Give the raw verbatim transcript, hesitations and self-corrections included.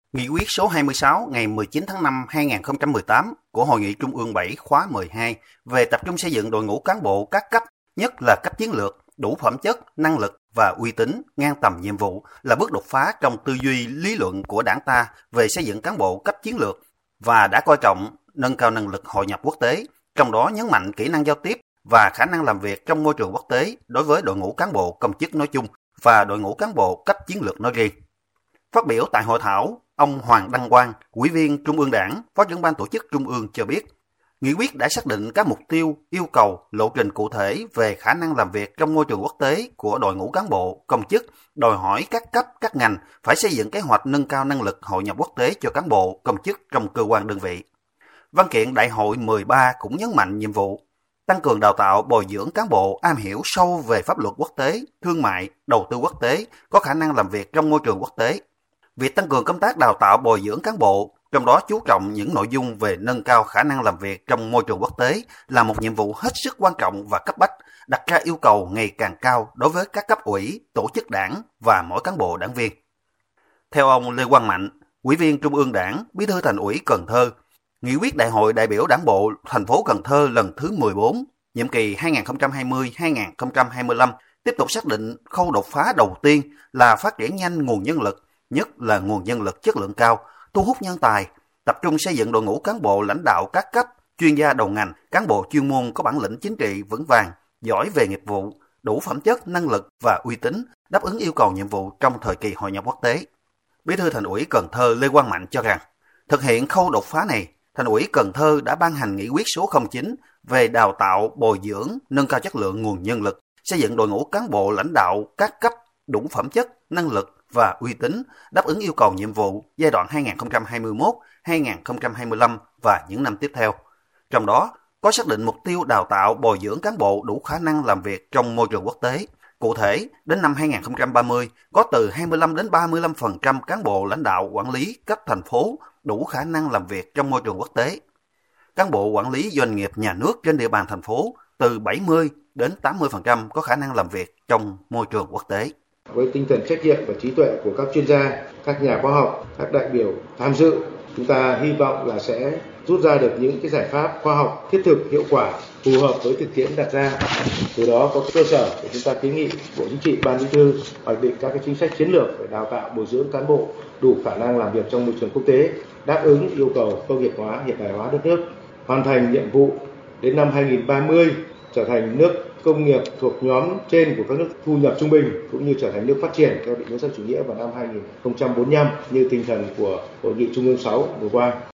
Nghị quyết số hai mươi sáu ngày mười chín tháng năm năm hai nghìn không trăm mười tám của Hội nghị Trung ương bảy khóa mười hai về tập trung xây dựng đội ngũ cán bộ các cấp, nhất là cấp chiến lược, đủ phẩm chất, năng lực và uy tín, ngang tầm nhiệm vụ là bước đột phá trong tư duy lý luận của Đảng ta về xây dựng cán bộ cấp chiến lược và đã coi trọng nâng cao năng lực hội nhập quốc tế, trong đó nhấn mạnh kỹ năng giao tiếp và khả năng làm việc trong môi trường quốc tế đối với đội ngũ cán bộ công chức nói chung và đội ngũ cán bộ cấp chiến lược nói riêng. Phát biểu tại hội thảo, ông Hoàng Đăng Quang, Ủy viên Trung ương Đảng, Phó trưởng ban tổ chức Trung ương cho biết, nghị quyết đã xác định các mục tiêu, yêu cầu, lộ trình cụ thể về khả năng làm việc trong môi trường quốc tế của đội ngũ cán bộ, công chức, đòi hỏi các cấp, các ngành phải xây dựng kế hoạch nâng cao năng lực hội nhập quốc tế cho cán bộ, công chức trong cơ quan đơn vị. Văn kiện Đại hội mười ba cũng nhấn mạnh nhiệm vụ tăng cường đào tạo bồi dưỡng cán bộ am hiểu sâu về pháp luật quốc tế, thương mại, đầu tư quốc tế, có khả năng làm việc trong môi trường quốc tế. Việc tăng cường công tác đào tạo bồi dưỡng cán bộ, trong đó chú trọng những nội dung về nâng cao khả năng làm việc trong môi trường quốc tế là một nhiệm vụ hết sức quan trọng và cấp bách, đặt ra yêu cầu ngày càng cao đối với các cấp ủy, tổ chức đảng và mỗi cán bộ đảng viên. Theo ông Lê Quang Mạnh, Ủy viên Trung ương Đảng, Bí thư Thành ủy Cần Thơ, Nghị quyết Đại hội đại biểu Đảng bộ thành phố Cần Thơ lần thứ mười bốn, nhiệm kỳ hai nghìn không trăm hai mươi đến hai nghìn không trăm hai mươi lăm tiếp tục xác định khâu đột phá đầu tiên là phát triển nhanh nguồn nhân lực, nhất là nguồn nhân lực chất lượng cao, thu hút nhân tài, tập trung xây dựng đội ngũ cán bộ lãnh đạo các cấp, chuyên gia đầu ngành, cán bộ chuyên môn có bản lĩnh chính trị vững vàng, giỏi về nghiệp vụ, đủ phẩm chất, năng lực và uy tín, đáp ứng yêu cầu nhiệm vụ trong thời kỳ hội nhập quốc tế. Bí thư Thành ủy Cần Thơ Lê Quang Mạnh cho rằng, thực hiện khâu đột phá này, Thành ủy Cần Thơ đã ban hành nghị quyết số không chín về đào tạo, bồi dưỡng, nâng cao chất lượng nguồn nhân lực, xây dựng đội ngũ cán bộ lãnh đạo các cấp đủ phẩm chất, năng lực và uy tín, đáp ứng yêu cầu nhiệm vụ giai đoạn hai nghìn không trăm hai mươi mốt đến hai nghìn không trăm hai mươi lăm và những năm tiếp theo. Trong đó, có xác định mục tiêu đào tạo bồi dưỡng cán bộ đủ khả năng làm việc trong môi trường quốc tế. Cụ thể, đến năm hai nghìn không trăm ba mươi, có từ hai mươi lăm đến ba mươi lăm phần trăm cán bộ lãnh đạo quản lý cấp thành phố đủ khả năng làm việc trong môi trường quốc tế. Cán bộ quản lý doanh nghiệp nhà nước trên địa bàn thành phố từ bảy mươi đến tám mươi phần trăm có khả năng làm việc trong môi trường quốc tế. Với tinh thần trách nhiệm và trí tuệ của các chuyên gia, các nhà khoa học, các đại biểu tham dự, chúng ta hy vọng là sẽ rút ra được những cái giải pháp khoa học thiết thực, hiệu quả, phù hợp với thực tiễn đặt ra. Từ đó có cơ sở để chúng ta kiến nghị Bộ Chính trị, Ban Bí thư hoạch định các cái chính sách chiến lược để đào tạo bồi dưỡng cán bộ đủ khả năng làm việc trong môi trường quốc tế, đáp ứng yêu cầu công nghiệp hóa, hiện đại hóa đất nước, hoàn thành nhiệm vụ đến năm hai nghìn không trăm ba mươi trở thành nước công nghiệp thuộc nhóm trên của các nước thu nhập trung bình, cũng như trở thành nước phát triển theo định hướng xã hội chủ nghĩa vào năm hai nghìn không trăm bốn mươi lăm như tinh thần của Hội nghị Trung ương sáu vừa qua.